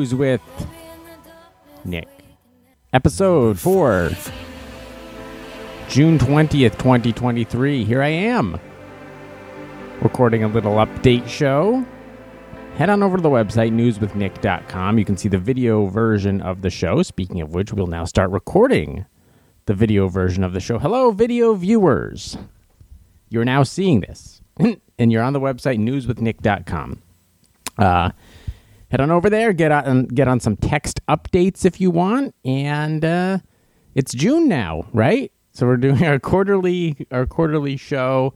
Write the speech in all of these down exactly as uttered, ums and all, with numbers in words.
News with Nick. Episode four, June twentieth, twenty twenty-three. Here I am, recording a little update show. Head on over to the website, news with nick dot com. You can see the video version of the show. Speaking of which, we'll now start recording the video version of the show. Hello, video viewers. You're now seeing this, and you're on the website, news with nick dot com. Uh, head on over there, get on, get on some text updates if you want, and uh, it's June now, right? So we're doing our quarterly, our quarterly show.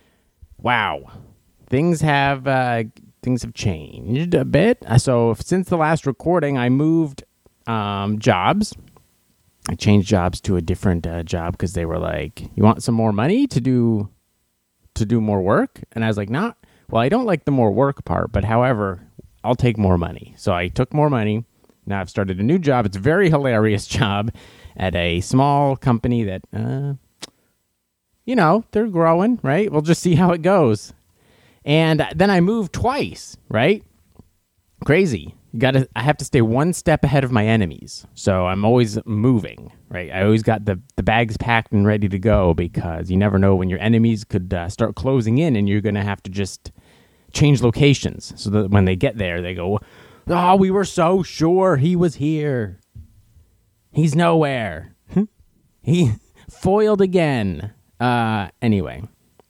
Wow, things have uh, things have changed a bit. So since the last recording, I moved um, jobs. I changed jobs to a different uh, job because they were like, "You want some more money to do to do more work?" And I was like, "Not." Well, I don't like the more work part, but however, I'll take more money. So I took more money. Now I've started a new job. It's a very hilarious job at a small company that, uh, you know, they're growing, right? We'll just see how it goes. And then I moved twice, right? Crazy. You gotta, I have to stay one step ahead of my enemies. So I'm always moving, right? I always got the, the bags packed and ready to go because you never know when your enemies could uh, start closing in and you're going to have to just change locations so that when they get there, they go, "Oh, we were so sure he was here. He's nowhere." He foiled again. Uh, anyway,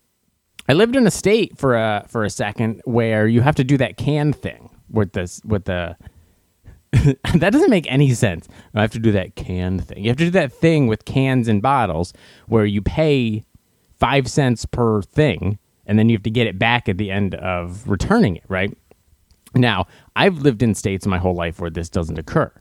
I lived in a state for a, for a second where you have to do that can thing. With this, with the that doesn't make any sense. I have to do that can thing. You have to do that thing with cans and bottles where you pay five cents per thing, and then you have to get it back at the end of returning it. Right now, I've lived in states my whole life where this doesn't occur.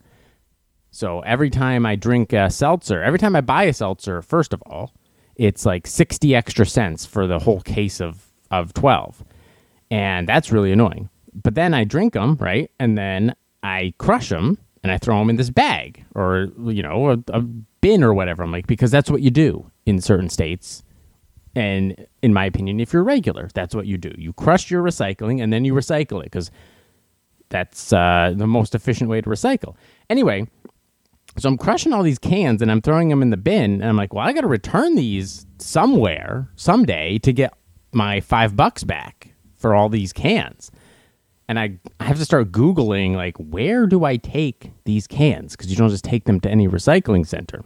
So every time I drink a seltzer, every time I buy a seltzer, first of all, it's like sixty extra cents for the whole case of of twelve, and that's really annoying. But then I drink them, right? And then I crush them and I throw them in this bag or, you know, a, a bin or whatever. I'm like, because that's what you do in certain states. And in my opinion, if you're regular, that's what you do. You crush your recycling and then you recycle it because that's uh, the most efficient way to recycle. Anyway, so I'm crushing all these cans and I'm throwing them in the bin. And I'm like, well, I got to return these somewhere, someday to get my five bucks back for all these cans. And I, I have to start Googling, like, where do I take these cans? Because you don't just take them to any recycling center.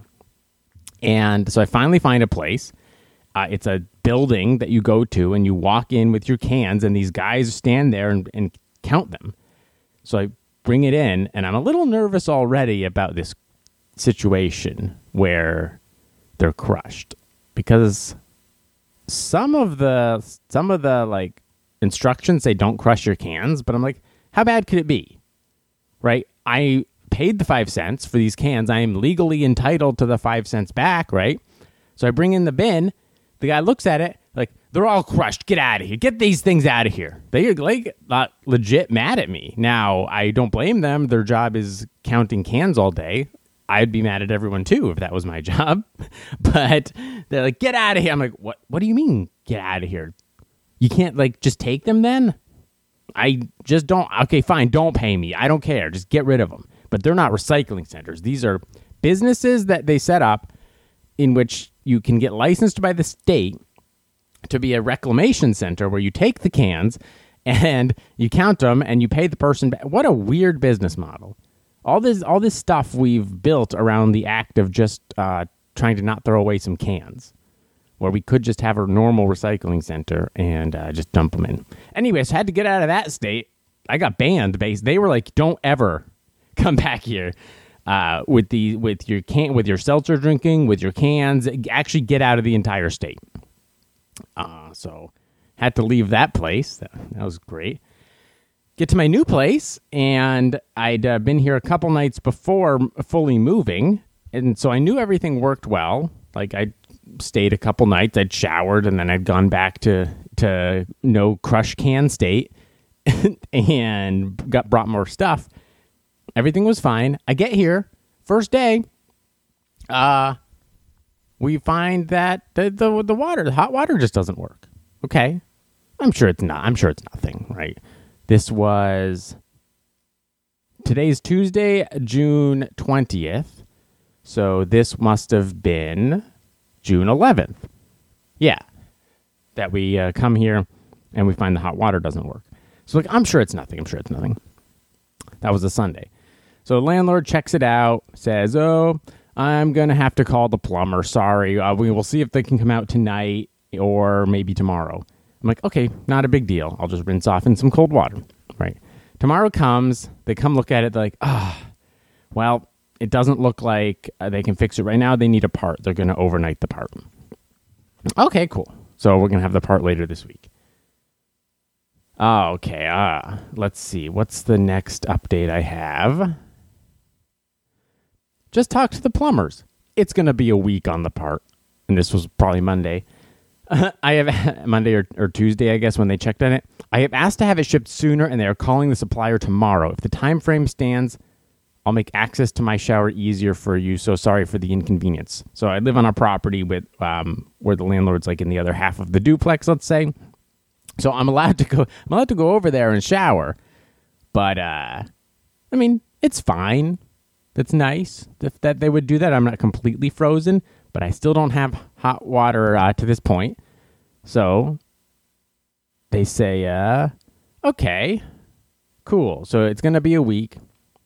And so I finally find a place. Uh, it's a building that you go to, and you walk in with your cans, and these guys stand there and, and count them. So I bring it in, and I'm a little nervous already about this situation where they're crushed. Because some of the, some of the, like, instructions say don't crush your cans, but I'm like, how bad could it be? Right? I paid the five cents for these cans. I am legally entitled to the five cents back, right? So I bring in the bin. The guy looks at it like, they're all crushed. Get out of here. Get these things out of here. They like uh, legit mad at me. Now, I don't blame them. Their job is counting cans all day. I'd be mad at everyone too if that was my job. But they're like, get out of here. I'm like, what? What do you mean, get out of here? You can't, like, just take them then? I just don't. Okay, fine. Don't pay me. I don't care. Just get rid of them. But they're not recycling centers. These are businesses that they set up in which you can get licensed by the state to be a reclamation center where you take the cans and you count them and you pay the person back. What a weird business model. All this, all this stuff we've built around the act of just uh, trying to not throw away some cans, where we could just have a normal recycling center and uh, just dump them in. Anyways, had to get out of that state. I got banned. Based, they were like, "Don't ever come back here uh, with the with your can with your seltzer drinking, with your cans. Actually, get out of the entire state." Uh, so had to leave that place. That, that was great. Get to my new place, and I'd uh, been here a couple nights before fully moving, and so I knew everything worked well. Like I. Stayed a couple nights. I'd showered and then I'd gone back to to no crush can state and got brought more stuff. Everything was fine. I get here first day. Uh, we find that the the the water, the hot water, just doesn't work. Okay, I'm sure it's not. I'm sure it's nothing, right? This was today's Tuesday, June twentieth. So this must have been June eleventh. Yeah. That we uh, come here and we find the hot water doesn't work. So like, I'm sure it's nothing. I'm sure it's nothing. That was a Sunday. So the landlord checks it out, says, oh, I'm going to have to call the plumber. Sorry. Uh, we will see if they can come out tonight or maybe tomorrow. I'm like, okay, not a big deal. I'll just rinse off in some cold water. Right. Tomorrow comes. They come look at it. They're like, ah, oh, well, it doesn't look like uh, they can fix it right now. They need a part. They're going to overnight the part. Okay, cool. So we're going to have the part later this week. Oh, okay. Uh, let's see. What's the next update I have? Just talk to the plumbers. It's going to be a week on the part. And this was probably Monday. Uh, I have Monday or, or Tuesday, I guess, when they checked on it. I have asked to have it shipped sooner, and they are calling the supplier tomorrow. If the time frame stands, I'll make access to my shower easier for you. So sorry for the inconvenience. So I live on a property with um, where the landlord's like in the other half of the duplex, let's say. So I'm allowed to go. I'm allowed to go over there and shower, but uh, I mean, it's fine. That's nice if that they would do that. I'm not completely frozen, but I still don't have hot water uh, to this point. So they say, uh, okay, cool. So it's gonna be a week.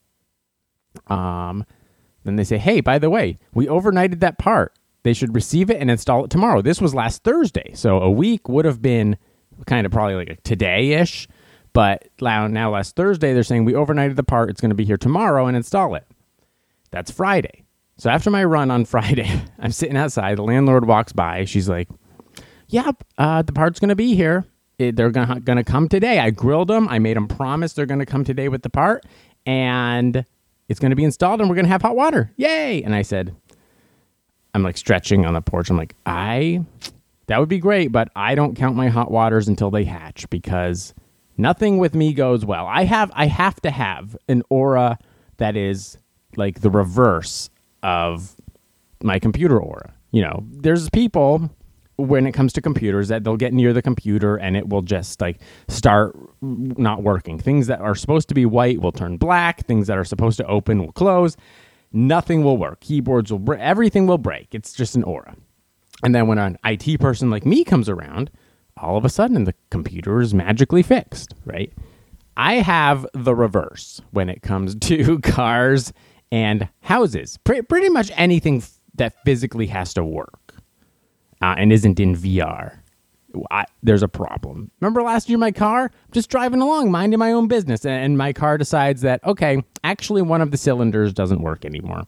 Um, then they say, hey, by the way, we overnighted that part. They should receive it and install it tomorrow. This was last Thursday, so a week would have been kind of probably like a today-ish, but now, now last Thursday, they're saying we overnighted the part. It's going to be here tomorrow and install it. That's Friday. So after my run on Friday, I'm sitting outside. The landlord walks by. She's like, yep, uh, the part's going to be here. It, they're going to come today. I grilled them. I made them promise they're going to come today with the part, and it's going to be installed, and we're going to have hot water. Yay! And I said, I'm like stretching on the porch. I'm like, I... That would be great, but I don't count my hot waters until they hatch because nothing with me goes well. I have I have to have an aura that is like the reverse of my computer aura. You know, there's people when it comes to computers that they'll get near the computer and it will just like start not working. Things that are supposed to be white will turn black. Things that are supposed to open will close. Nothing will work. Keyboards will break. Everything will break. It's just an aura. And then when an I T person like me comes around, all of a sudden the computer is magically fixed, right? I have the reverse when it comes to cars and houses. Pre- pretty much anything f- that physically has to work uh, and isn't in V R. I, there's a problem. Remember last year my car? Just driving along, minding my own business, and my car decides that, okay, actually one of the cylinders doesn't work anymore.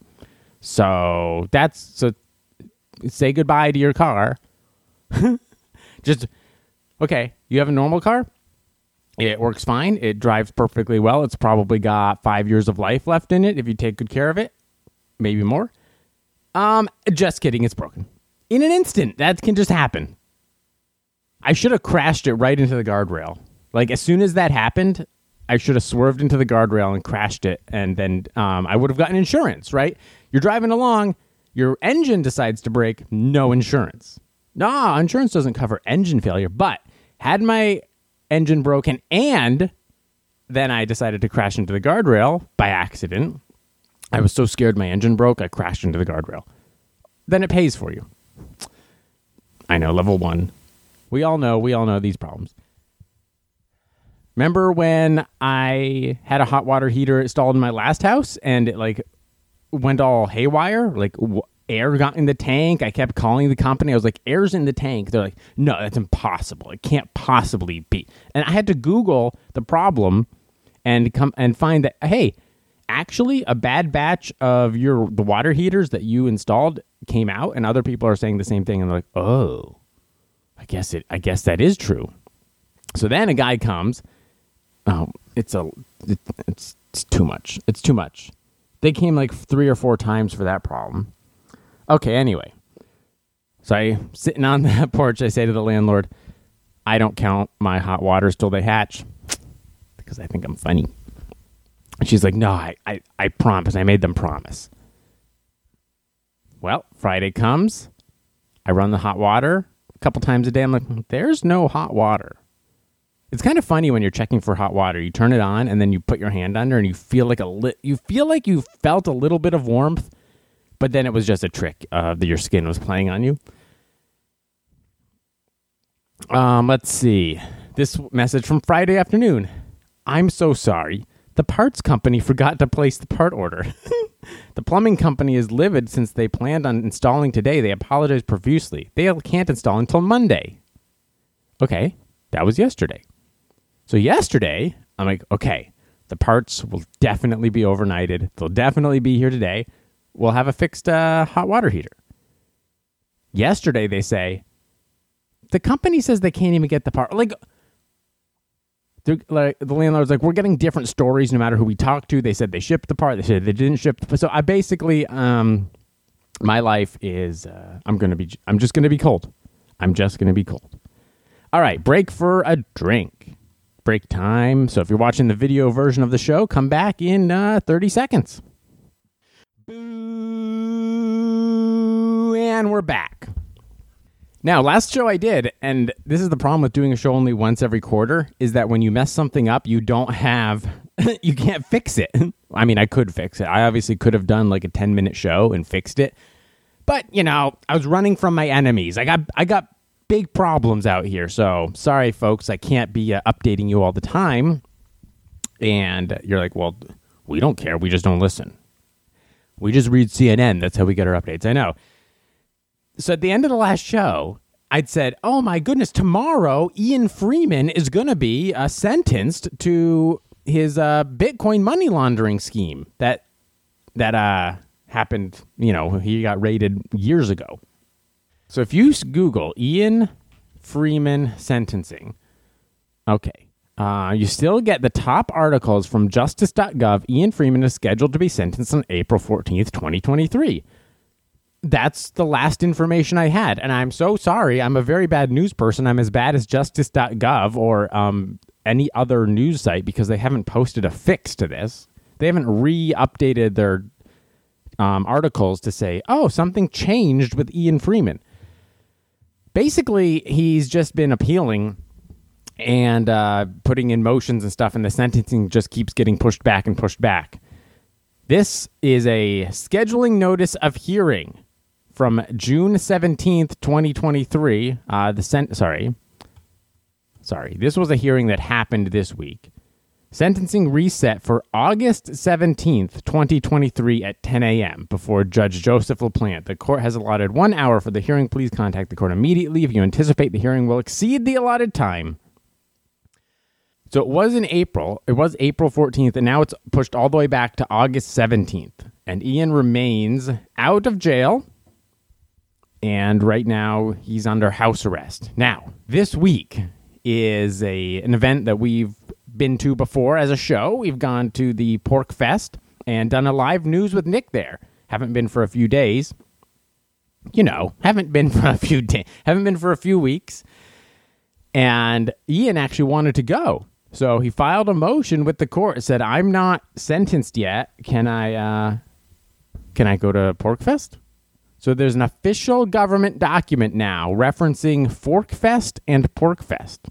So that's... so. Say goodbye to your car. Just, okay, you have a normal car. It works fine. It drives perfectly well. It's probably got five years of life left in it if you take good care of it. Maybe more. Um, just kidding. It's broken. In an instant. That can just happen. I should have crashed it right into the guardrail. Like, as soon as that happened, I should have swerved into the guardrail and crashed it. And then um, I would have gotten insurance, right? You're driving along. Your engine decides to break, no insurance. Nah, insurance doesn't cover engine failure. But had my engine broken and then I decided to crash into the guardrail by accident, I was so scared my engine broke, I crashed into the guardrail. Then it pays for you. I know, level one. We all know, we all know these problems. Remember when I had a hot water heater installed in my last house and it like went all haywire, like w- air got in the tank. I kept calling the company. I was like, air's in the tank. They're like, no, that's impossible. It can't possibly be. And I had to Google the problem and come and find that, hey, actually a bad batch of your the water heaters that you installed came out, and other people are saying the same thing. And they're like, oh, I guess it. I guess that is true. So then a guy comes. Oh, it's a, it, it's, it's too much. It's too much. They came like three or four times for that problem. Okay, anyway. So I, sitting on that porch, I say to the landlord, I don't count my hot waters till they hatch because I think I'm funny. And she's like, no, I, I, I promise. I made them promise. Well, Friday comes. I run the hot water a couple times a day. I'm like, there's no hot water. It's kind of funny when you're checking for hot water. You turn it on and then you put your hand under and you feel like a li- you feel like you felt a little bit of warmth, but then it was just a trick uh, that your skin was playing on you. Um, let's see. This message from Friday afternoon. I'm so sorry. The parts company forgot to place the part order. The plumbing company is livid since they planned on installing today. They apologize profusely. They can't install until Monday. Okay, that was yesterday. So yesterday, I'm like, okay, the parts will definitely be overnighted. They'll definitely be here today. We'll have a fixed uh, hot water heater. Yesterday, they say, the company says they can't even get the part. Like, like the landlord's like, we're getting different stories no matter who we talk to. They said they shipped the part. They said they didn't ship the part. So I basically, um, my life is, uh, I'm going to be, I'm just going to be cold. I'm just going to be cold. All right, break for a drink. Break time. So if you're watching the video version of the show, come back in uh, thirty seconds. Boo! And we're back. Now, last show I did, and this is the problem with doing a show only once every quarter, is that when you mess something up, you don't have, you can't fix it. I mean, I could fix it. I obviously could have done like a ten-minute show and fixed it. But, you know, I was running from my enemies. I got, I got big problems out here. So, sorry, folks, I can't be uh, updating you all the time. And you're like, well, we don't care. We just don't listen. We just read C N N. That's how we get our updates. I know. So at the end of the last show, I'd said, oh my goodness, tomorrow Ian Freeman is going to be uh, sentenced to his uh, Bitcoin money laundering scheme that that uh, happened, you know, he got raided years ago. So if you Google Ian Freeman sentencing, okay, uh, you still get the top articles from justice dot gov. Ian Freeman is scheduled to be sentenced on April fourteenth, twenty twenty-three. That's the last information I had. And I'm so sorry. I'm a very bad news person. I'm as bad as justice dot gov or um, any other news site because they haven't posted a fix to this. They haven't re-updated their um, articles to say, oh, something changed with Ian Freeman. Basically, he's just been appealing and uh, putting in motions and stuff, and the sentencing just keeps getting pushed back and pushed back. This is a scheduling notice of hearing from June seventeenth, twenty twenty-three. Uh, the sen- sorry. Sorry. This was a hearing that happened this week. Sentencing reset for August seventeenth, twenty twenty-three at ten a.m. before Judge Joseph LaPlante. The court has allotted one hour for the hearing. Please contact the court immediately if you anticipate the hearing will exceed the allotted time. So it was in April. It was April fourteenth, and now it's pushed all the way back to August seventeenth. And Ian remains out of jail, and right now he's under house arrest. Now, this week is a an event that we've been to before as a show. We've gone to the Pork Fest and done a live news with Nick there. Haven't been for a few days. You know, haven't been for a few days. Haven't been for a few weeks. And Ian actually wanted to go. So he filed a motion with the court. Said, I'm not sentenced yet. Can I, uh, can I go to Pork Fest? So there's an official government document now referencing Fork Fest and Pork Fest.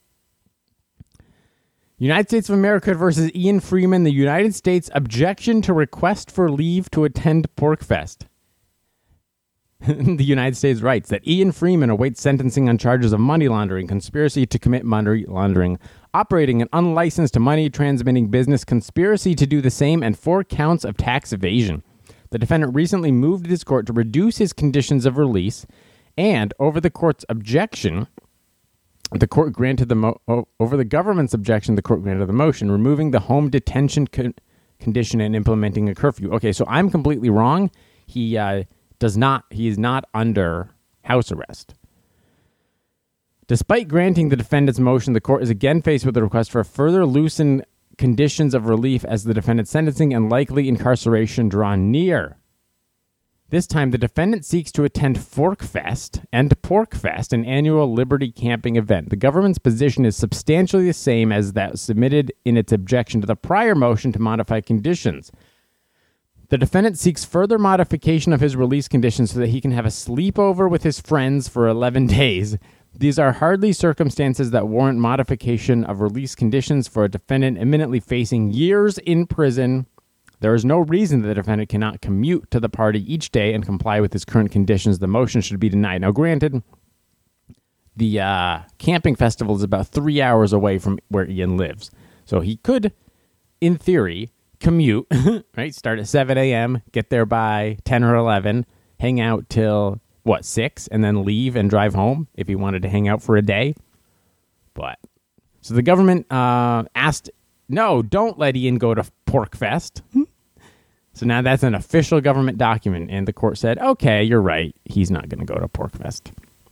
United States of America versus Ian Freeman, the United States objection to request for leave to attend Pork Fest. The United States writes that Ian Freeman awaits sentencing on charges of money laundering, conspiracy to commit money laundering, operating an unlicensed money transmitting business, conspiracy to do the same, and four counts of tax evasion. The defendant recently moved his court to reduce his conditions of release, and over the court's objection, the court granted the mo- over the government's objection, the court granted the motion, removing the home detention con- condition and implementing a curfew. Okay, so I'm completely wrong. He uh, does not. He is not under house arrest. Despite granting the defendant's motion, the court is again faced with a request for further loosened conditions of relief as the defendant's sentencing and likely incarceration draw near. This time, the defendant seeks to attend Fork Fest and Pork Fest, an annual Liberty camping event. The government's position is substantially the same as that submitted in its objection to the prior motion to modify conditions. The defendant seeks further modification of his release conditions so that he can have a sleepover with his friends for eleven days. These are hardly circumstances that warrant modification of release conditions for a defendant imminently facing years in prison. There is no reason that the defendant cannot commute to the party each day and comply with his current conditions. The motion should be denied. Now, granted, the uh, camping festival is about three hours away from where Ian lives. So he could, in theory, commute, right? Start at seven a.m., get there by ten or eleven, hang out till, what, six, and then leave and drive home if he wanted to hang out for a day. But, so the government uh, asked, no, don't let Ian go to PorcFest. So now that's an official government document, and the court said, okay, you're right, he's not going to go to PorcFest.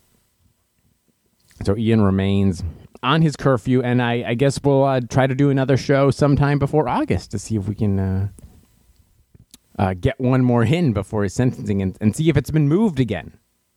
So Ian remains on his curfew, and I, I guess we'll uh, try to do another show sometime before August to see if we can uh, uh, get one more in before his sentencing and, and see if it's been moved again.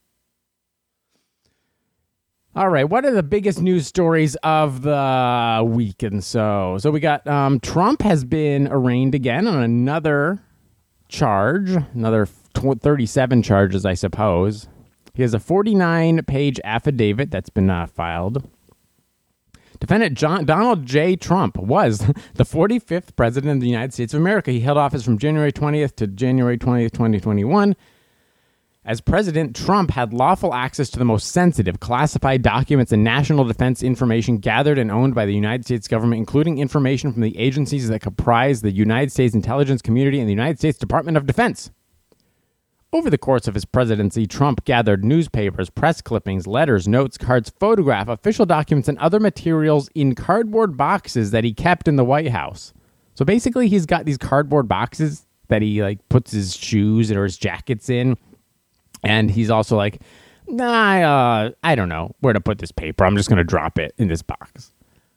All right, what are the biggest news stories of the week? And so, so we got um, Trump has been arraigned again on another charge, another thirty-seven charges, I suppose. He has a forty-nine page affidavit that's been uh, filed. Defendant John, Donald J. Trump was the forty-fifth president of the United States of America. He held office from January twentieth to January twentieth, twenty twenty-one. As president, Trump had lawful access to the most sensitive, classified documents and national defense information gathered and owned by the United States government, including information from the agencies that comprise the United States intelligence community and the United States Department of Defense. Over the course of his presidency, Trump gathered newspapers, press clippings, letters, notes, cards, photographs, official documents, and other materials in cardboard boxes that he kept in the White House. So basically, he's got these cardboard boxes that he like puts his shoes or his jackets in. And he's also like, nah, uh, I don't know where to put this paper. I'm just going to drop it in this box.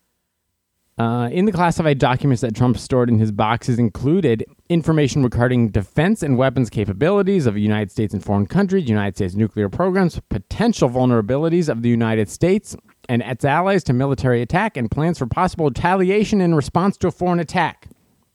Uh, in the classified documents that Trump stored in his boxes included information regarding defense and weapons capabilities of the United States and foreign countries, United States nuclear programs, potential vulnerabilities of the United States and its allies to military attack, and plans for possible retaliation in response to a foreign attack.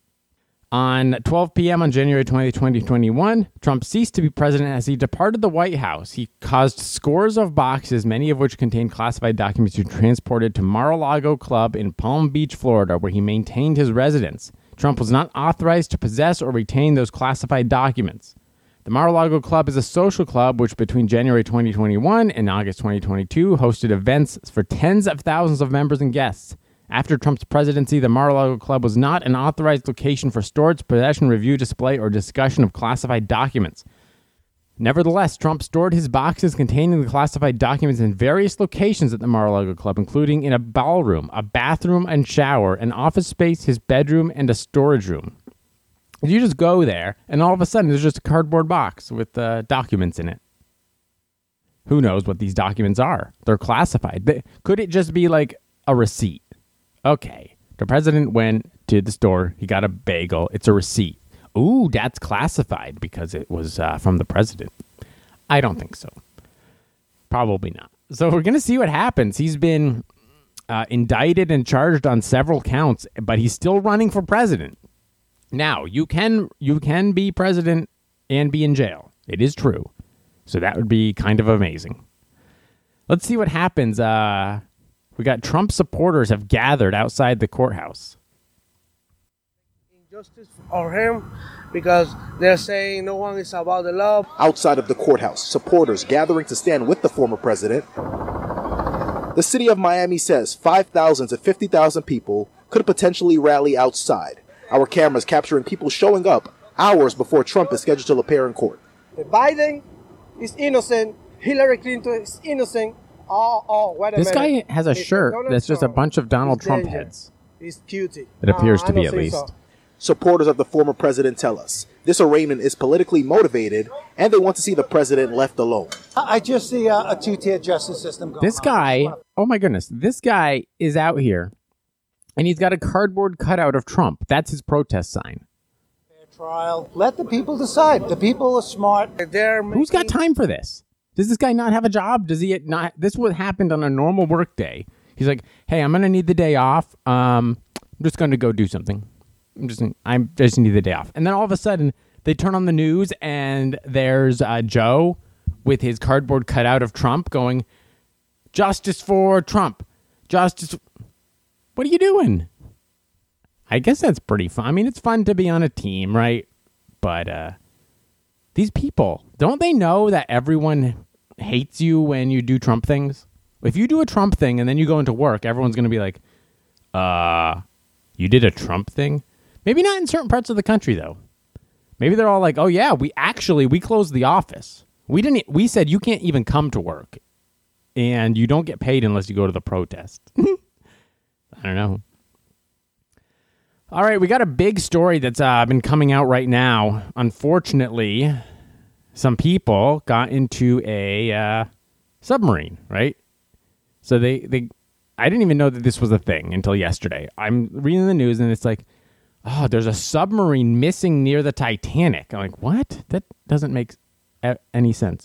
On twelve p.m. on January twentieth, twenty twenty-one, Trump ceased to be president as he departed the White House. He caused scores of boxes, many of which contained classified documents, to be transported to Mar-a-Lago Club in Palm Beach, Florida, where he maintained his residence. Trump was not authorized to possess or retain those classified documents. The Mar-a-Lago Club is a social club which between January twenty twenty-one and August twenty twenty-two hosted events for tens of thousands of members and guests. After Trump's presidency, the Mar-a-Lago Club was not an authorized location for storage, possession, review, display, or discussion of classified documents. Nevertheless, Trump stored his boxes containing the classified documents in various locations at the Mar-a-Lago Club, including in a ballroom, a bathroom and shower, an office space, his bedroom, and a storage room. You just go there, and all of a sudden, there's just a cardboard box with uh, documents in it. Who knows what these documents are? They're classified. They, could it just be like a receipt? Okay, the president went to the store. He got a bagel. It's a receipt. Ooh, that's classified because it was uh, from the president. I don't think so. Probably not. So we're going to see what happens. He's been uh, indicted and charged on several counts, but he's still running for president. Now, you can you can be president and be in jail. It is true. So that would be kind of amazing. Let's see what happens. Uh... We got Trump supporters have gathered outside the courthouse. Injustice for him because they're saying no one is above the law. Outside of the courthouse, supporters gathering to stand with the former president. The city of Miami says five thousand to fifty thousand people could potentially rally outside. Our cameras capturing people showing up hours before Trump is scheduled to appear in court. Biden is innocent. Hillary Clinton is innocent. Oh, oh, wait a this minute. guy has a It's shirt Donald that's just a Trump. bunch of Donald He's Trump danger. heads. He's cutie. It appears Uh, to I be don't at think least. so. Supporters of the former president tell us this arraignment is politically motivated and they want to see the president left alone. I just see a, a two-tier justice system going This guy, oh my goodness, this guy is out here and he's got a cardboard cutout of Trump. That's his protest sign. trial. Let the people decide. The people are smart. They're Who's got making- time for this? Does this guy not have a job? Does he not? This would happened on a normal work day. He's like, hey, I'm going to need the day off. Um, I'm just going to go do something. I'm just, I'm just need the day off. And then all of a sudden, they turn on the news and there's uh, Joe with his cardboard cutout of Trump going, Justice for Trump. Justice. What are you doing? I guess that's pretty fun. I mean, it's fun to be on a team, right? But uh, these people, don't they know that everyone hates you when you do Trump things? If you do a Trump thing and then you go into work, everyone's going to be like, uh, you did a Trump thing? Maybe not in certain parts of the country, though. Maybe they're all like, oh, yeah, we actually, we closed the office. We didn't. We said you can't even come to work. And you don't get paid unless you go to the protest. I don't know. All right, we got a big story that's uh, been coming out right now. Unfortunately, some people got into a uh, submarine, right? So they, they, I didn't even know that this was a thing until yesterday. I'm reading the news and it's like, oh, there's a submarine missing near the Titanic. I'm like, what? That doesn't make any sense.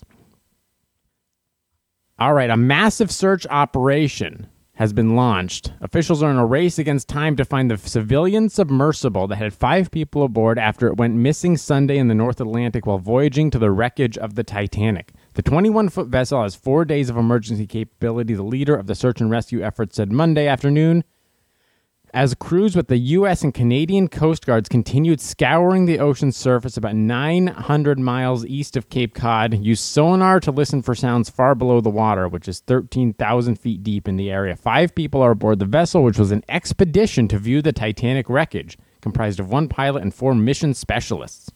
All right, a massive search operation has been launched. Officials are in a race against time to find the civilian submersible that had five people aboard after it went missing Sunday in the North Atlantic while voyaging to the wreckage of the Titanic. The twenty-one-foot vessel has four days of emergency capability, the leader of the search and rescue effort said Monday afternoon, as crews with the U S and Canadian Coast Guards continued scouring the ocean's surface about nine hundred miles east of Cape Cod, used sonar to listen for sounds far below the water, which is thirteen thousand feet deep in the area. Five people are aboard the vessel, which was an expedition to view the Titanic wreckage, comprised of one pilot and four mission specialists.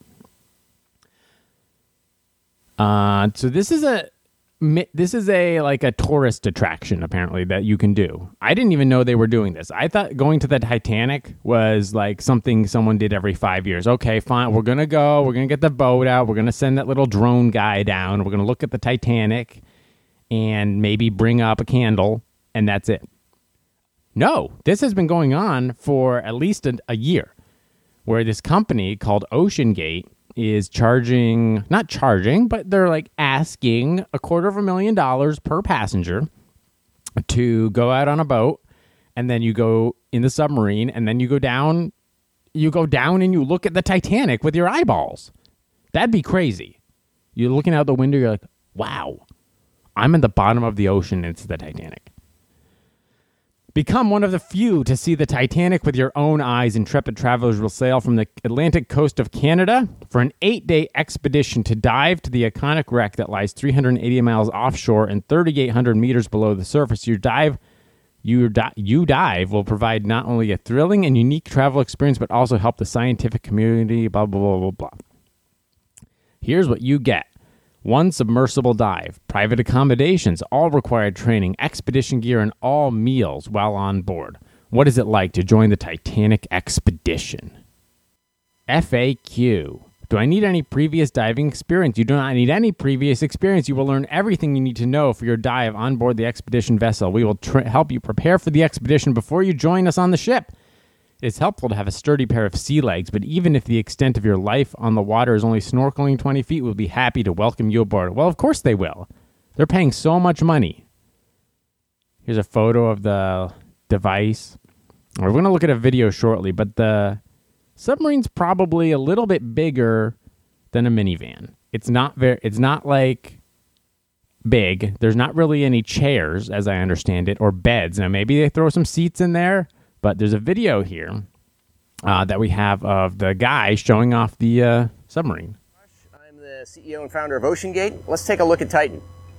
Uh, so this is a This is a like a tourist attraction, apparently, that you can do. I didn't even know they were doing this. I thought going to the Titanic was like something someone did every five years. Okay, fine. We're going to go. We're going to get the boat out. We're going to send that little drone guy down. We're going to look at the Titanic and maybe bring up a candle, and that's it. No, this has been going on for at least a, a year, where this company called OceanGate is charging, not charging, but they're like asking a quarter of a million dollars per passenger to go out on a boat, and then you go in the submarine, and then you go down, you go down and you look at the Titanic with your eyeballs. That'd be crazy. You're looking out the window, you're like, wow, I'm at the bottom of the ocean, and it's the Titanic. Become one of the few to see the Titanic with your own eyes. Intrepid travelers will sail from the Atlantic coast of Canada for an eight-day expedition to dive to the iconic wreck that lies three hundred eighty miles offshore and thirty-eight hundred meters below the surface. Your dive, you, di- you dive will provide not only a thrilling and unique travel experience, but also help the scientific community, blah, blah, blah, blah, blah. Here's what you get. One submersible dive, private accommodations, all required training, expedition gear, and all meals while on board. What is it like to join the Titanic expedition? F A Q. Do I need any previous diving experience? You do not need any previous experience. You will learn everything you need to know for your dive on board the expedition vessel. We will tra- help you prepare for the expedition before you join us on the ship. It's helpful to have a sturdy pair of sea legs, but even if the extent of your life on the water is only snorkeling twenty feet, we'll be happy to welcome you aboard. Well, of course they will. They're paying so much money. Here's a photo of the device. We're going to look at a video shortly, but the submarine's probably a little bit bigger than a minivan. It's not very, it's not like big. There's not really any chairs, as I understand it, or beds. Now, maybe they throw some seats in there. But there's a video here uh, that we have of the guy showing off the uh, submarine. I'm the C E O and founder of OceanGate. Let's take a look at Titan.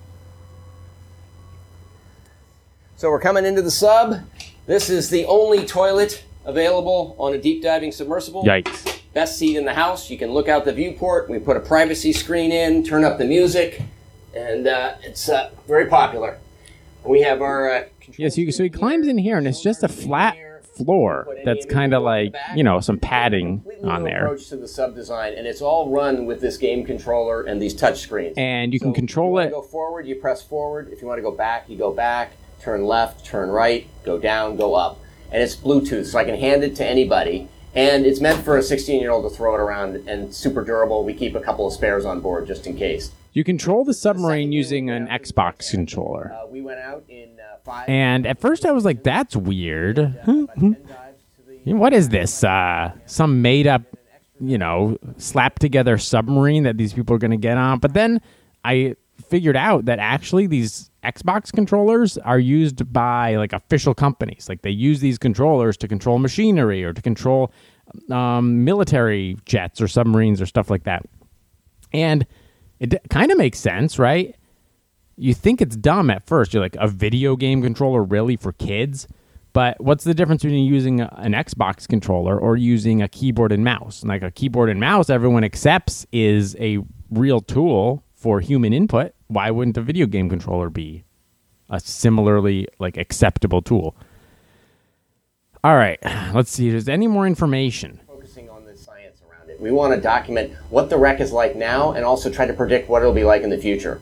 So we're coming into the sub. This is the only toilet available on a deep diving submersible. Yikes. Best seat in the house. You can look out the viewport. We put a privacy screen in, turn up the music, and uh, it's uh, very popular. We have our... Uh, yes, you, so he climbs in here, and it's just a flat floor that's kind of like, you know, some padding on there. Approach to the sub design, and it's all run with this game controller and these touch screens. And you can so control if you it. Go forward, you press forward. If you want to go back, you go back. Turn left, turn right, go down, go up. And it's Bluetooth, so I can hand it to anybody. And it's meant for a sixteen-year-old to throw it around, and super durable. We keep a couple of spares on board just in case. You control the submarine using an Xbox controller. Uh, we went out in uh, five. And at first I was like, that's weird. What is this? Uh, some made-up, you know, slapped-together submarine that these people are going to get on? But then I figured out that actually these Xbox controllers are used by like official companies. Like they use these controllers to control machinery or to control um, military jets or submarines or stuff like that. And it d- kind of makes sense, right? You think it's dumb at first. You're like, a video game controller really for kids? But what's the difference between using a, an Xbox controller or using a keyboard and mouse? And like a keyboard and mouse, everyone accepts is a real tool for human input. Why wouldn't a video game controller be a similarly like acceptable tool? All right, let's see. If there's any more information. Focusing on the science around it. We want to document what the wreck is like now and also try to predict what it'll be like in the future.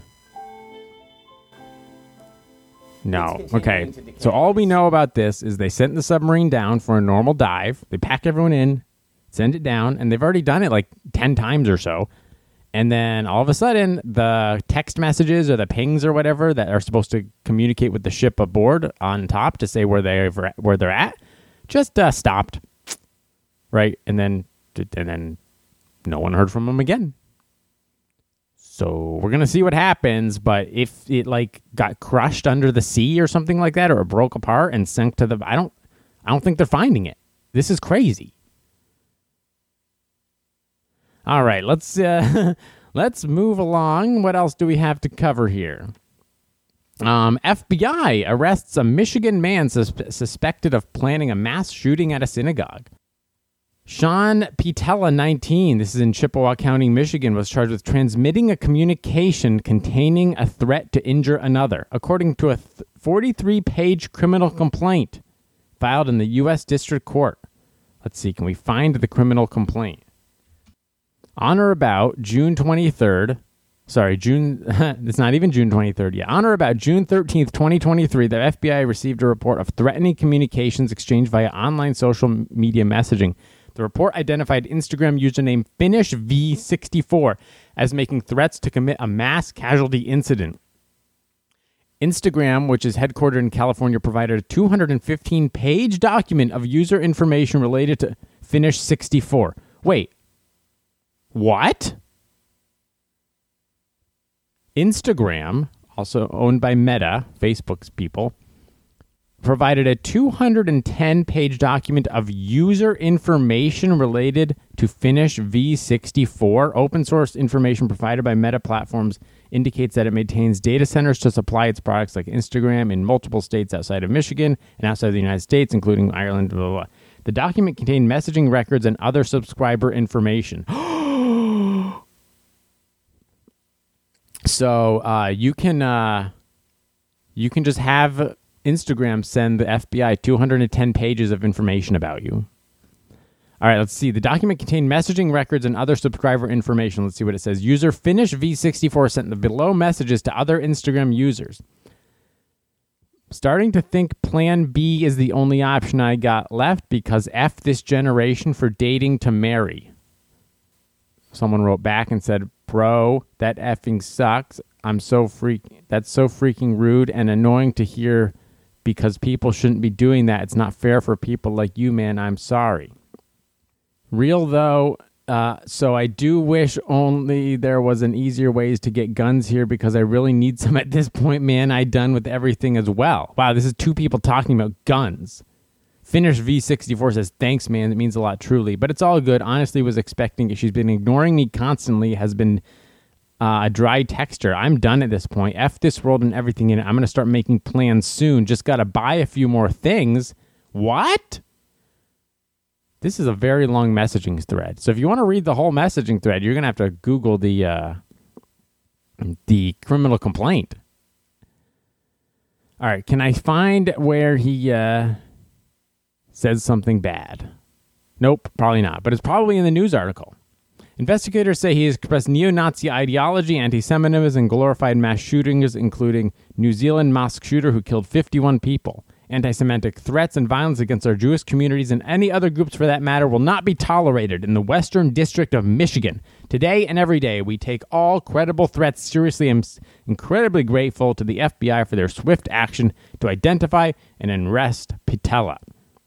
No. Okay. So all we know about this is they sent the submarine down for a normal dive. They pack everyone in, send it down, and they've already done it like ten times or so. And then all of a sudden, the text messages or the pings or whatever that are supposed to communicate with the ship aboard on top to say where they where they're at just uh, stopped, right? And then and then no one heard from them again. So we're gonna see what happens. But if it like got crushed under the sea or something like that, or it broke apart and sank to the, I don't, I don't think they're finding it. This is crazy. All right, let's uh, let's move along. What else do we have to cover here? Um, F B I arrests a Michigan man sus- suspected of planning a mass shooting at a synagogue. Sean Pitella, nineteen, this is in Chippewa County, Michigan, was charged with transmitting a communication containing a threat to injure another, according to a forty-three page criminal complaint filed in the U S District Court. Let's see, can we find the criminal complaint? On or about June twenty-third, sorry, June, it's not even June twenty-third yet. On or about June thirteenth, twenty twenty-three, the F B I received a report of threatening communications exchanged via online social media messaging. The report identified Instagram username Finish V sixty-four as making threats to commit a mass casualty incident. Instagram, which is headquartered in California, provided a two hundred fifteen page document of user information related to Finish sixty-four. Wait, what? Instagram, also owned by Meta, Facebook's people, provided a two hundred ten page document of user information related to Finish V sixty-four. Open source information provided by Meta Platforms indicates that it maintains data centers to supply its products like Instagram in multiple states outside of Michigan and outside of the United States, including Ireland, blah, blah, blah. The document contained messaging records and other subscriber information. So uh, you can uh, you can just have Instagram send the F B I two hundred ten pages of information about you. All right, let's see. The document contained messaging records and other subscriber information. Let's see what it says. User Finish V sixty-four sent the below messages to other Instagram users. Starting to think Plan B is the only option I got left because F this generation for dating to marry. Someone wrote back and said, bro, that effing sucks. I'm so freak. That's so freaking rude and annoying to hear because people shouldn't be doing that. It's not fair for people like you, man. I'm sorry. Real though, uh, so I do wish only there was an easier ways to get guns here because I really need some at this point, man. I done with everything as well. Wow, this is two people talking about guns. Finish V sixty-four says, thanks, man. It means a lot, truly. But it's all good. Honestly, was expecting it. She's been ignoring me constantly, has been uh, a dry texture. I'm done at this point. F this world and everything in it. I'm going to start making plans soon. Just got to buy a few more things. What? This is a very long messaging thread. So if you want to read the whole messaging thread, you're going to have to Google the uh, the criminal complaint. All right. Can I find where he uh, says something bad? Nope, probably not. But it's probably in the news article. Investigators say he has expressed neo-Nazi ideology, anti-Semitism, and glorified mass shootings, including New Zealand mosque shooter who killed fifty-one people. Anti-Semitic threats and violence against our Jewish communities and any other groups for that matter will not be tolerated in the Western District of Michigan. Today and every day, we take all credible threats seriously and am incredibly grateful to the F B I for their swift action to identify and arrest Pitella.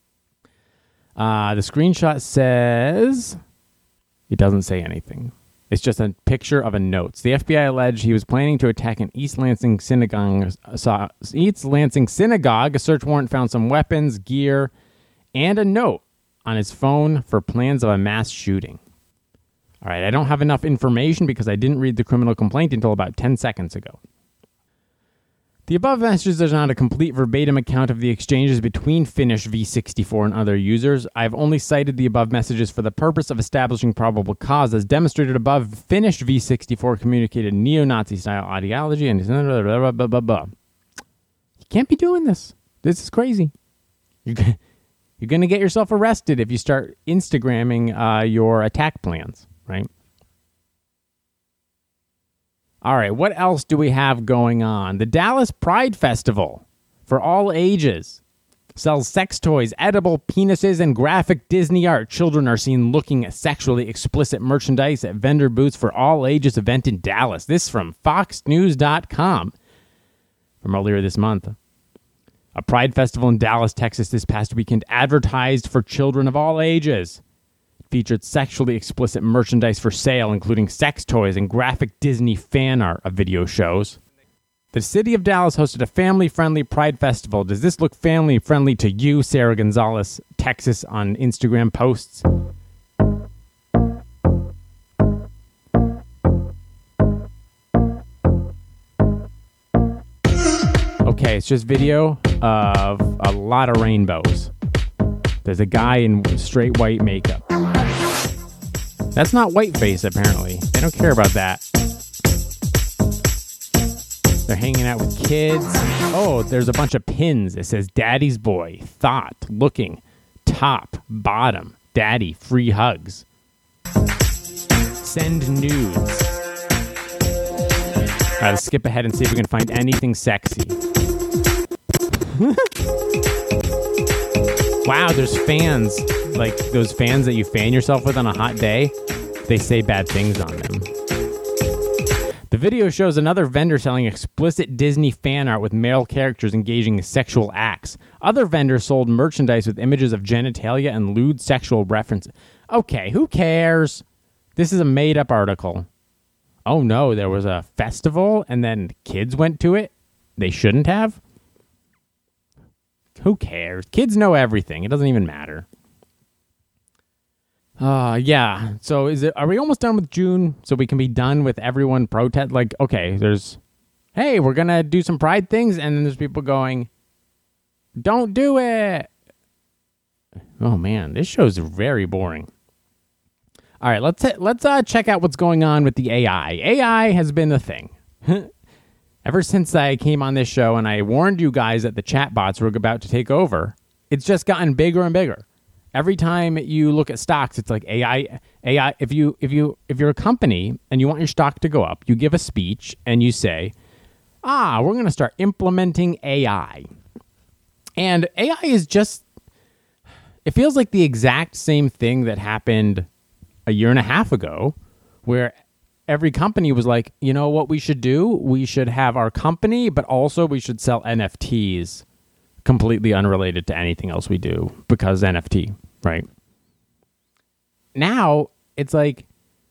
Uh, the screenshot says... It doesn't say anything. It's just a picture of a note. The F B I alleged he was planning to attack an East Lansing synagogue. East Lansing synagogue. A search warrant found some weapons, gear, and a note on his phone for plans of a mass shooting. All right, I don't have enough information because I didn't read the criminal complaint until about ten seconds ago. The above messages are not a complete verbatim account of the exchanges between Finnish V sixty-four and other users. I've only cited the above messages for the purpose of establishing probable cause. As demonstrated above, Finnish V sixty-four communicated neo-Nazi-style ideology and blah, blah, blah, blah, blah. You can't be doing this. This is crazy. You're, you're going to get yourself arrested if you start Instagramming uh, your attack plans, right? All right, what else do we have going on? The Dallas Pride Festival, for all ages, sells sex toys, edible penises, and graphic Disney art. Children are seen looking at sexually explicit merchandise at vendor booths for all ages event in Dallas. This from fox news dot com from earlier this month. A Pride Festival in Dallas, Texas this past weekend advertised for children of all ages. Featured sexually explicit merchandise for sale, including sex toys and graphic Disney fan art of video shows. The city of Dallas hosted a family-friendly Pride Festival. Does this look family-friendly to you, Sarah Gonzalez, Texas, on Instagram posts? Okay, it's just video of a lot of rainbows. There's a guy in straight white makeup. That's not whiteface, apparently. They don't care about that. They're hanging out with kids. Oh, there's a bunch of pins. It says Daddy's Boy, Thought, Looking, Top, Bottom, Daddy, Free Hugs. Send nudes. All right, let's skip ahead and see if we can find anything sexy. Wow, there's fans. Like those fans that you fan yourself with on a hot day. They say bad things on them. The video shows another vendor selling explicit Disney fan art with male characters engaging in sexual acts. Other vendors sold merchandise with images of genitalia and lewd sexual references. Okay, who cares? This is a made-up article. Oh no, there was a festival and then kids went to it? They shouldn't have? Who cares? Kids know everything. It doesn't even matter. Uh, yeah. So is it? Are we almost done with June? So we can be done with everyone protest? Like, okay, there's, hey, we're going to do some pride things. And then there's people going, don't do it. Oh, man. This show's very boring. All right, let's let's uh, check out what's going on with the A I. A I has been a thing. Ever since I came on this show and I warned you guys that the chatbots were about to take over, it's just gotten bigger and bigger. Every time you look at stocks, it's like A I. A I. If you if you if you're a company and you want your stock to go up, you give a speech and you say, "Ah, we're going to start implementing A I." And A I is just, it feels like the exact same thing that happened a year and a half ago, where every company was like, you know what we should do? We should have our company, but also we should sell N F Ts completely unrelated to anything else we do because N F T, right? Now, it's like,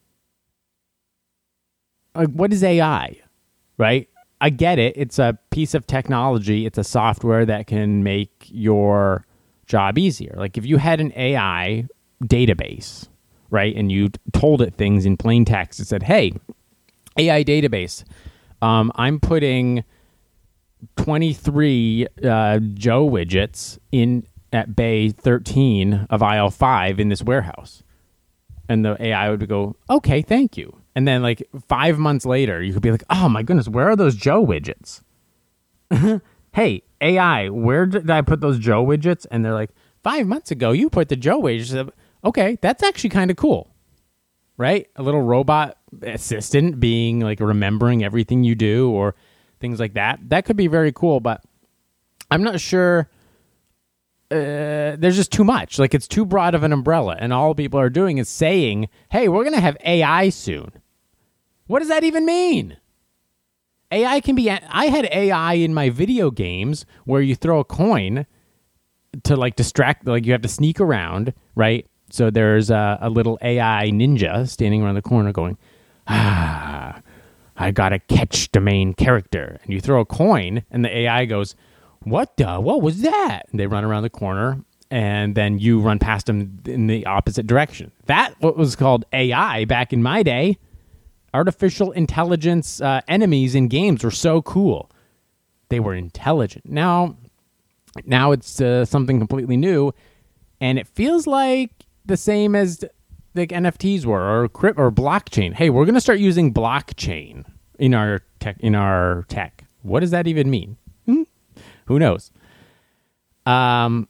like, what is A I, right? I get it. It's a piece of technology. It's a software that can make your job easier. Like if you had an A I database, right, and you told it things in plain text, it said, hey, A I database, um, I'm putting twenty-three uh, Joe widgets in at bay thirteen of aisle five in this warehouse. And the A I would go, okay, thank you. And then like five months later, you could be like, oh my goodness, where are those Joe widgets? Hey, A I, where did I put those Joe widgets? And they're like, five months ago, you put the Joe widgets. Okay, that's actually kind of cool, right? A little robot assistant being like remembering everything you do or things like that. That could be very cool, but I'm not sure. Uh, there's just too much. Like it's too broad of an umbrella, and all people are doing is saying, hey, we're going to have A I soon. What does that even mean? A I can be... I had A I in my video games where you throw a coin to like distract, like you have to sneak around, right? So there's a, a little A I ninja standing around the corner going, ah, I gotta catch the main character. And you throw a coin, and the A I goes, what the? What was that? And they run around the corner, and then you run past them in the opposite direction. That what was called A I back in my day. Artificial intelligence uh, enemies in games were so cool. They were intelligent. Now, now it's uh, something completely new, and it feels like the same as like N F Ts were or crypt or blockchain. Hey, we're going to start using blockchain in our tech. In our tech, what does that even mean? Hmm? Who knows? Um,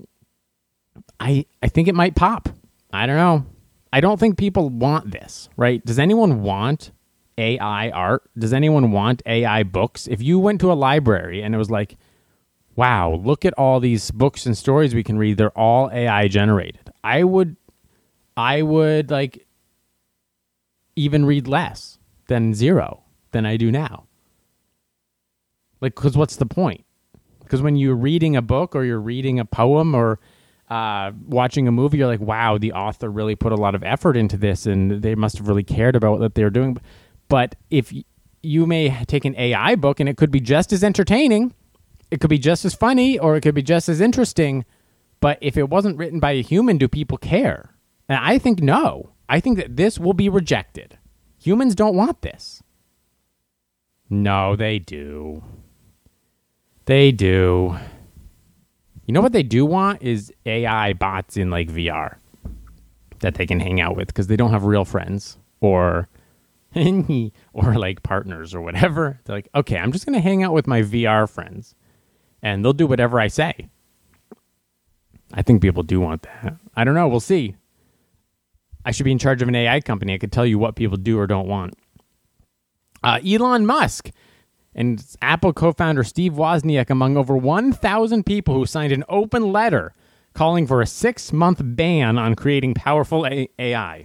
I I think it might pop. I don't know. I don't think people want this, right? Does anyone want A I art? Does anyone want A I books? If you went to a library and it was like, wow, look at all these books and stories we can read. They're all A I generated. I would, I would like even read less than zero than I do now. Like, because what's the point? Because when you're reading a book or you're reading a poem or uh, watching a movie, you're like, wow, the author really put a lot of effort into this and they must have really cared about what they were doing. But if y- you may take an A I book and it could be just as entertaining, it could be just as funny, or it could be just as interesting. But if it wasn't written by a human, do people care? And I think no. I think that this will be rejected. Humans don't want this. No, they do. They do. You know what they do want is A I bots in like V R that they can hang out with because they don't have real friends or or like partners or whatever. They're like, okay, I'm just going to hang out with my V R friends and they'll do whatever I say. I think people do want that. I don't know. We'll see. I should be in charge of an A I company. I could tell you what people do or don't want. Uh, Elon Musk and Apple co-founder Steve Wozniak among over one thousand people who signed an open letter calling for a six-month ban on creating powerful A I.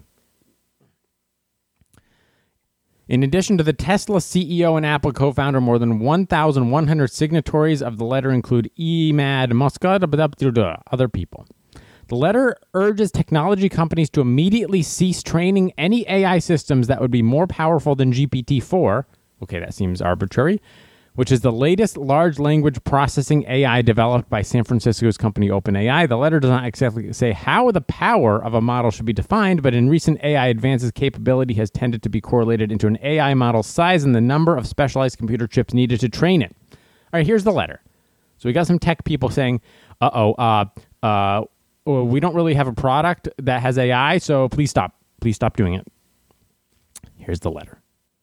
In addition to the Tesla C E O and Apple co-founder, more than one thousand one hundred signatories of the letter include Emad Muscat and other people. The letter urges technology companies to immediately cease training any A I systems that would be more powerful than G P T four. Okay, that seems arbitrary, which is the latest large language processing A I developed by San Francisco's company OpenAI. The letter does not exactly say how the power of a model should be defined, but in recent A I advances, capability has tended to be correlated into an A I model's size and the number of specialized computer chips needed to train it. All right, here's the letter. So we got some tech people saying, uh-oh, uh, uh, we don't really have a product that has A I, so please stop. Please stop doing it. Here's the letter.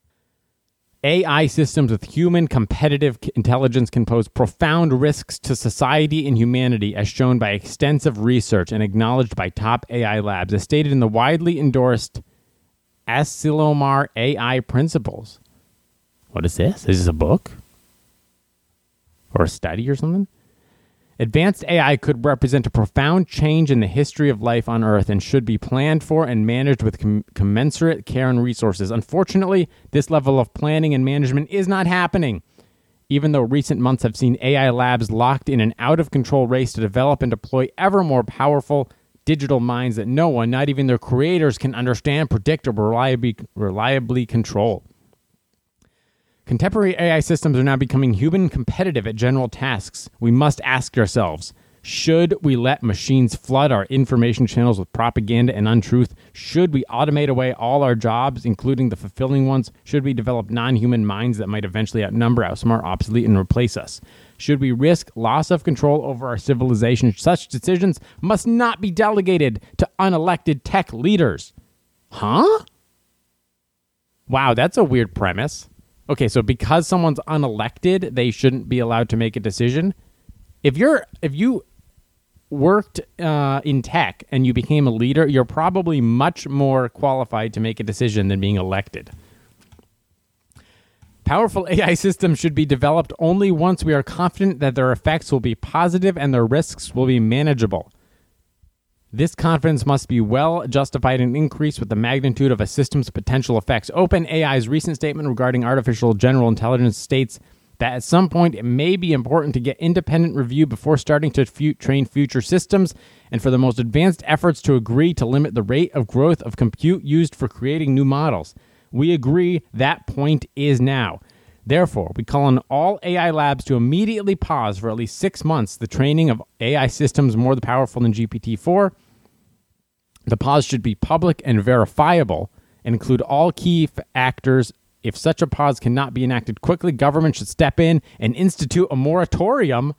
A I systems with human competitive intelligence can pose profound risks to society and humanity, as shown by extensive research and acknowledged by top A I labs, as stated in the widely endorsed Asilomar A I Principles. What is this? Is this a book? Or a study or something? Advanced A I could represent a profound change in the history of life on Earth and should be planned for and managed with com- commensurate care and resources. Unfortunately, this level of planning and management is not happening, even though recent months have seen A I labs locked in an out-of-control race to develop and deploy ever more powerful digital minds that no one, not even their creators, can understand, predict, or reliably, reliably control. Contemporary A I systems are now becoming human competitive at general tasks. We must ask ourselves, should we let machines flood our information channels with propaganda and untruth? Should we automate away all our jobs, including the fulfilling ones? Should we develop non-human minds that might eventually outnumber, outsmart, obsolete, and replace us? Should we risk loss of control over our civilization? Such decisions must not be delegated to unelected tech leaders. Huh? Wow, that's a weird premise. Okay, so because someone's unelected, they shouldn't be allowed to make a decision. If you're, if you worked uh, in tech and you became a leader, you're probably much more qualified to make a decision than being elected. Powerful A I systems should be developed only once we are confident that their effects will be positive and their risks will be manageable. This confidence must be well justified and increased with the magnitude of a system's potential effects. OpenAI's recent statement regarding artificial general intelligence states that at some point it may be important to get independent review before starting to fu- train future systems, and for the most advanced efforts to agree to limit the rate of growth of compute used for creating new models. We agree that point is now. Therefore, we call on all A I labs to immediately pause for at least six months the training of A I systems more powerful than G P T four. The pause should be public and verifiable and include all key f- actors. If such a pause cannot be enacted quickly, government should step in and institute a moratorium.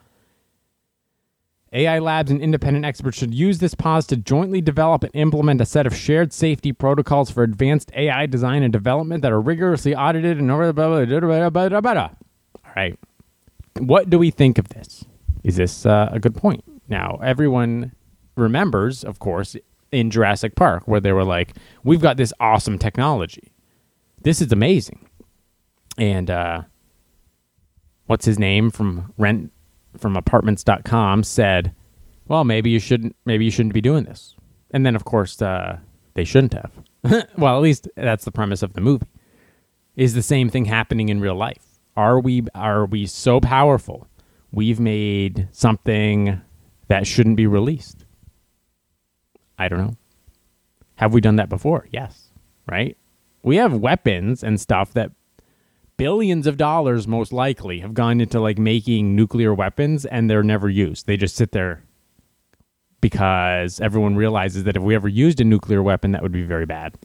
A I labs and independent experts should use this pause to jointly develop and implement a set of shared safety protocols for advanced A I design and development that are rigorously audited and over. All right. What do we think of this? Is this uh, a good point? Now, everyone remembers, of course, in Jurassic Park, where they were like, we've got this awesome technology. This is amazing. And uh, what's his name from Rent? from apartments dot com said, well, maybe you shouldn't maybe you shouldn't be doing this. And then, of course, uh, they shouldn't have. Well, at least that's the premise of the movie. Is the same thing happening in real life? Are we are we so powerful we've made something that shouldn't be released? I don't know. Have we done that before? Yes. Right? We have weapons and stuff that billions of dollars most likely have gone into like making nuclear weapons, and they're never used. They just sit there because everyone realizes that if we ever used a nuclear weapon, that would be very bad.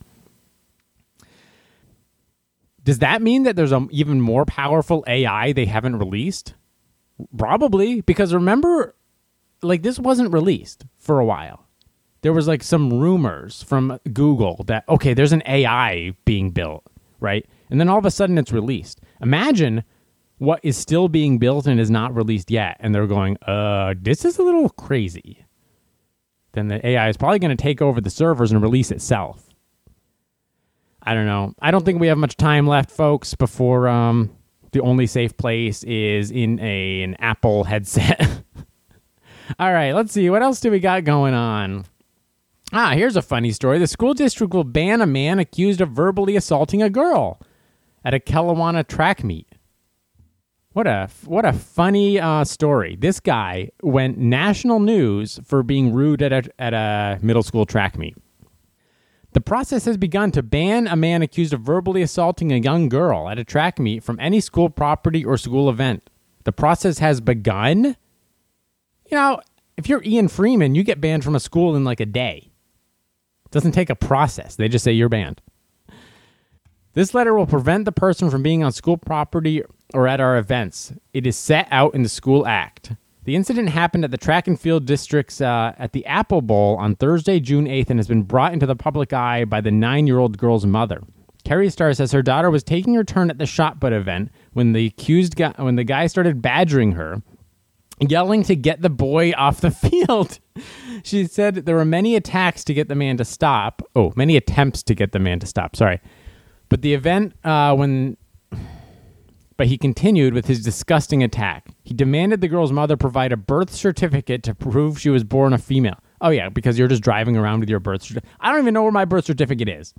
Does that mean that there's an even more powerful A I they haven't released? Probably, because remember, like, this wasn't released for a while. There was like some rumors from Google that, okay, there's an A I being built, right? And then all of a sudden it's released. Imagine what is still being built and is not released yet. And they're going, uh, this is a little crazy. Then the A I is probably going to take over the servers and release itself. I don't know. I don't think we have much time left, folks, before um, the only safe place is in a, an Apple headset. All right, let's see. What else do we got going on? Ah, here's a funny story. The school district will ban a man accused of verbally assaulting a girl at a Kelowna track meet. What a what a funny uh, story. This guy went national news for being rude at a, at a middle school track meet. The process has begun to ban a man accused of verbally assaulting a young girl at a track meet from any school property or school event. The process has begun? You know, if you're Ian Freeman, you get banned from a school in like a day. It doesn't take a process. They just say you're banned. This letter will prevent the person from being on school property or at our events. It is set out in the School Act. The incident happened at the track and field districts uh, at the Apple Bowl on Thursday, June eighth, and has been brought into the public eye by the nine-year-old girl's mother. Carrie Starr says her daughter was taking her turn at the shot put event when the accused guy, when the guy started badgering her, yelling to get the boy off the field. She said there were many attacks to get the man to stop. Oh, many attempts to get the man to stop. Sorry. But the event, uh, when... But he continued with his disgusting attack. He demanded the girl's mother provide a birth certificate to prove she was born a female. Oh, yeah, because you're just driving around with your birth certificate. I don't even know where my birth certificate is.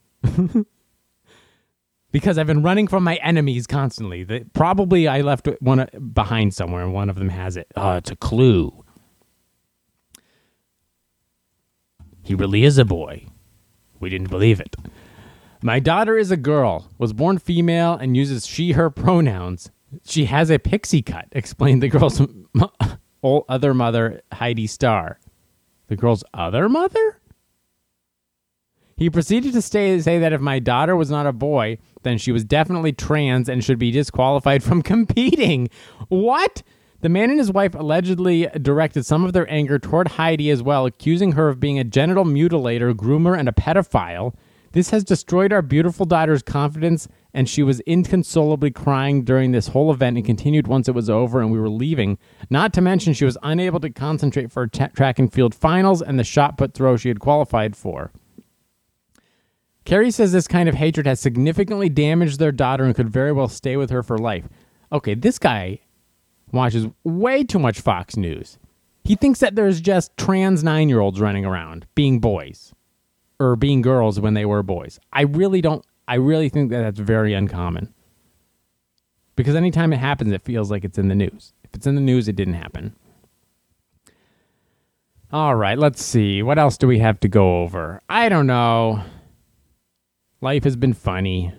Because I've been running from my enemies constantly. The, probably I left one behind somewhere, and one of them has it. Oh, it's a clue. He really is a boy. We didn't believe it. My daughter is a girl, was born female, and uses she, her pronouns. She has a pixie cut, explained the girl's mo- other mother, Heidi Starr. The girl's other mother? He proceeded to stay, say that if my daughter was not a boy, then she was definitely trans and should be disqualified from competing. What? The man and his wife allegedly directed some of their anger toward Heidi as well, accusing her of being a genital mutilator, groomer, and a pedophile. This has destroyed our beautiful daughter's confidence, and she was inconsolably crying during this whole event and continued once it was over and we were leaving. Not to mention she was unable to concentrate for tra- track and field finals and the shot put throw she had qualified for. Carrie says this kind of hatred has significantly damaged their daughter and could very well stay with her for life. Okay, this guy watches way too much Fox News. He thinks that there's just trans nine-year-olds running around being boys. Or being girls when they were boys. I really don't, I really think that that's very uncommon. Because anytime it happens, it feels like it's in the news. If it's in the news, it didn't happen. All right, let's see. What else do we have to go over? I don't know. Life has been funny.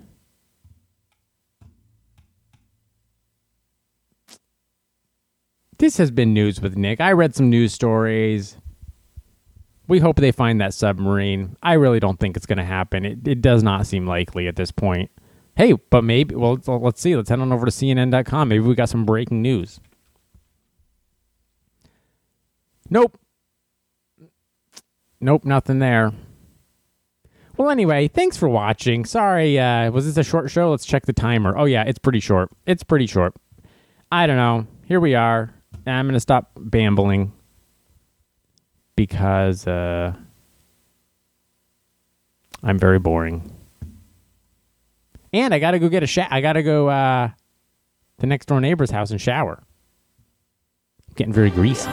This has been News with Nick. I read some news stories. We hope they find that submarine. I really don't think it's going to happen. It, it does not seem likely at this point. Hey, but maybe, well, let's see. Let's head on over to C N N dot com. Maybe we got some breaking news. Nope. Nope, nothing there. Well, anyway, thanks for watching. Sorry, uh, was this a short show? Let's check the timer. Oh, yeah, it's pretty short. It's pretty short. I don't know. Here we are. I'm going to stop bambling because uh, I'm very boring. And I got to go get a shower. I got to go uh, to the next door neighbor's house and shower. I'm getting very greasy.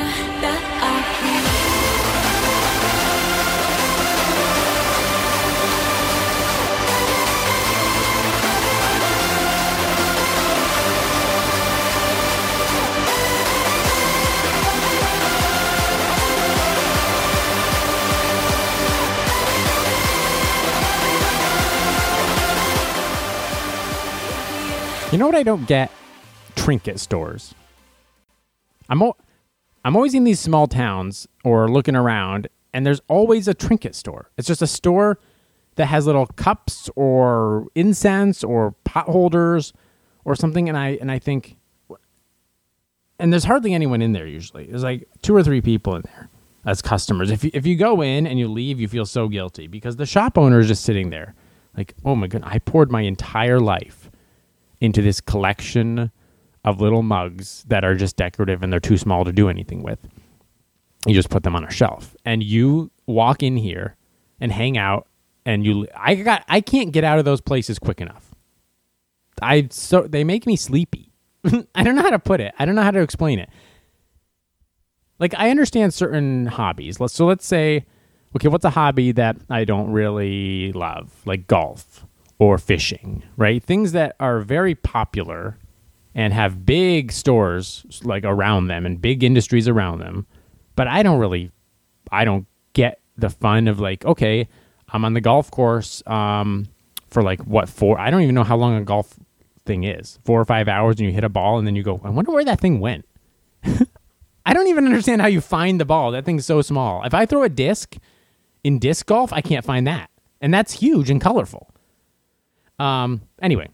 You know what I don't get? Trinket stores. I'm o- I'm always in these small towns or looking around, and there's always a trinket store. It's just a store that has little cups or incense or pot holders or something, and I and I think, and there's hardly anyone in there usually. There's like two or three people in there as customers. If you, if you go in and you leave, you feel so guilty because the shop owner is just sitting there, like, oh my goodness, I poured my entire life into this collection of little mugs that are just decorative and they're too small to do anything with. You just put them on a shelf and you walk in here and hang out and you, I got, I can't get out of those places quick enough. I, so they make me sleepy. I don't know how to put it. I don't know how to explain it. Like I understand certain hobbies. Let's, so let's say, okay, what's a hobby that I don't really love? Like golf. Or fishing, right? Things that are very popular and have big stores like around them and big industries around them. But I don't really, I don't get the fun of like, okay, I'm on the golf course um, for like what, four, I don't even know how long a golf thing is. Four or five hours and you hit a ball and then you go, I wonder where that thing went. I don't even understand how you find the ball. That thing's so small. If I throw a disc in disc golf, I can't find that. And that's huge and colorful. Um, anyway,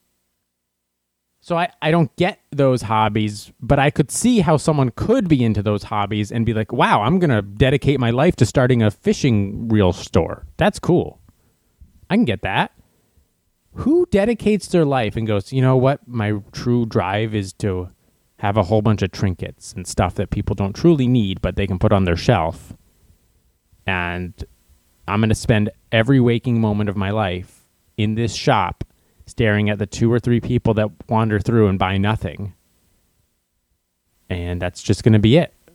so I, I don't get those hobbies, but I could see how someone could be into those hobbies and be like, wow, I'm going to dedicate my life to starting a fishing reel store. That's cool. I can get that. Who dedicates their life and goes, you know what? My true drive is to have a whole bunch of trinkets and stuff that people don't truly need, but they can put on their shelf. And I'm going to spend every waking moment of my life in this shop, staring at the two or three people that wander through and buy nothing. And that's just going to be it.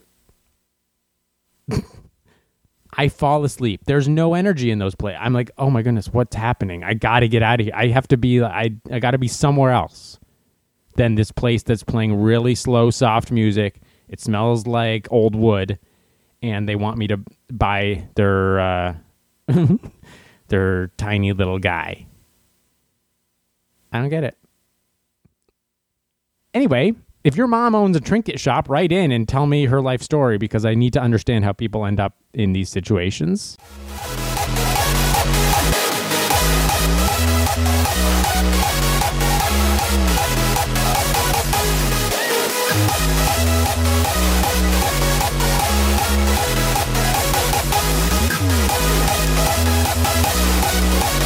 I fall asleep. There's no energy in those places. I'm like, oh my goodness, what's happening? I got to get out of here. I have to be, I, I got to be somewhere else than this place that's playing really slow, soft music. It smells like old wood. And they want me to buy their, uh, their tiny little guy. I don't get it. Anyway, if your mom owns a trinket shop, write in and tell me her life story because I need to understand how people end up in these situations. We'll be right back.